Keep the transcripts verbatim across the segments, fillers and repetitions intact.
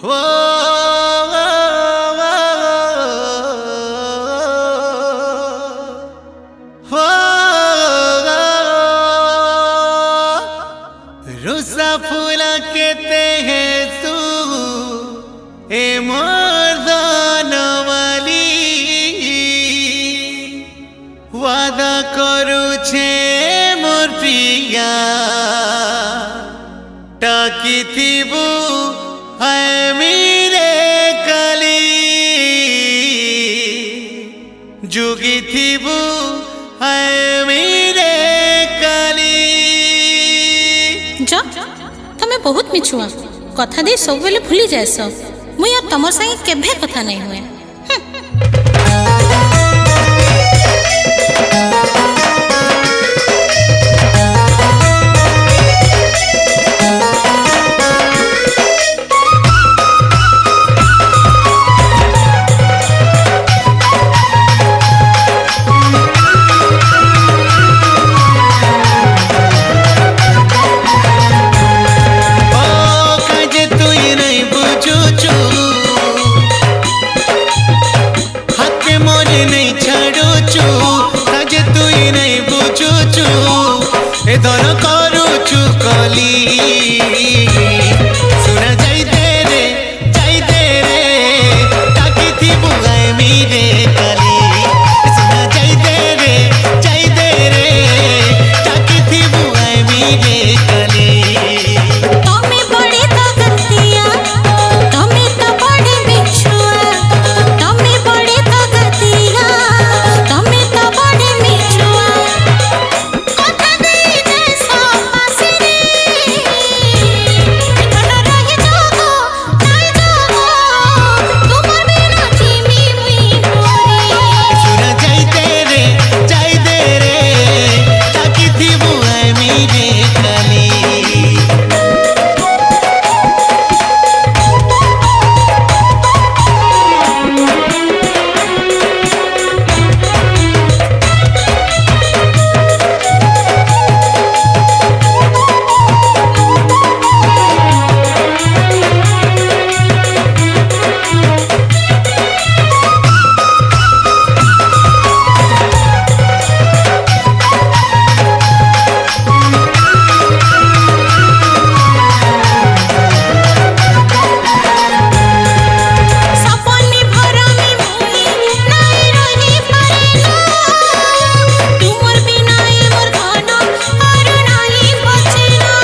हो हो रुसा फूला कहते हैं तू ए मर्दान वाली वादा करू छे मोर प्रिया टाकी थीबू है मेरे कली जुगी थीबू है मेरे कली जो तमे बहुत मिछुआ कथा दे सब बेले भूली जाएस मुई अब तमर संगे केभे कथा नहीं हुए। दर करू चुकली सुना जाई दे रे जाई दे रे टाकी थी बुआई मेरे कली सुना जाई दे रे जाई दे रे टाकी थी बुआई मेरे कली तमे बड़े ताकतिया तमे तो बड़े मिछुआ तमे बड़े ताकतिया तमे तो बड़े मिछुआ कथा दे जैसा पासरे ठंडा रहे जागो नहीं जागो तुम्हार बिना जीमी मुई मोरी सुना जाई दे रे जाई दे रे टाकी थी बुआई मेरे कली सपने भरा में मुई नहीं रही पारेना तुमर बिना ए मोर धन और नहीं बचेना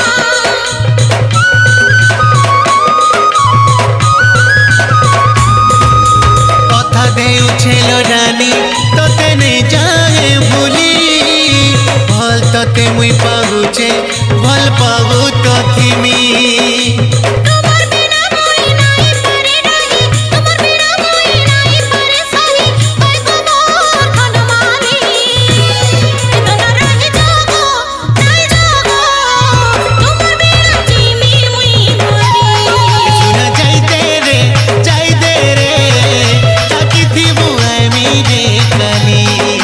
कथा देउछेलो रानी तोते नहीं जाए भूली भल तोते मुई पागुचे भल पागु तो थिमी तुमर बिना मुई नहीं पारे रही तुमर बिना मुई नहीं पारे सही ओए गो मोर धन मारी धन रहे जागो नहीं जागो तुमर बिना जीमी मुई मोरी सुना जाई दे रे जाई दे रे टाकी थी बुआई मेरे कली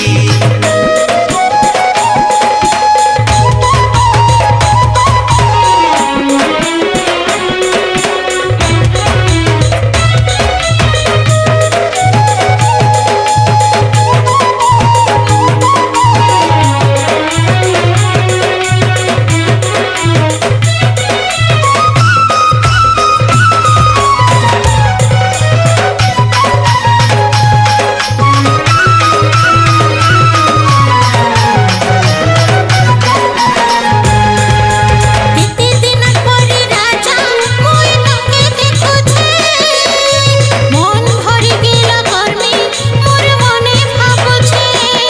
बीते दिन परी राजा मोय लगे देखुछे मन भरी गेला कर्मे मोर मने भाबुछे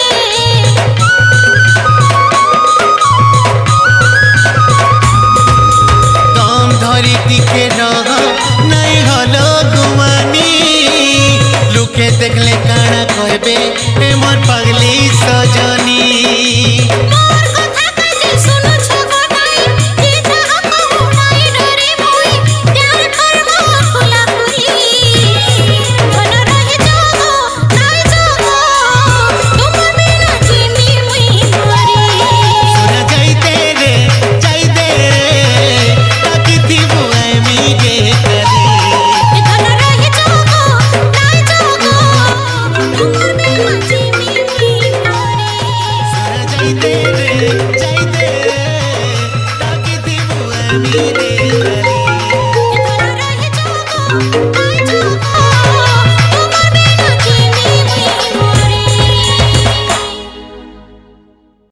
दम धरी टिके रह नहीं हलो गुमानी लुके देखले काना कहबे ए मोर पगली सजनी मोर कथा काजे सुनु छगो नाई जे जहा कहू नाई डरे मोय प्यार करबो फुला फुली धन रहे जागो नाई जागो तुम बिना जीमी मुई मोरी सुना जाई दे रे जाई दे रे टाकी थी बुआई मेरे कली मेरे कली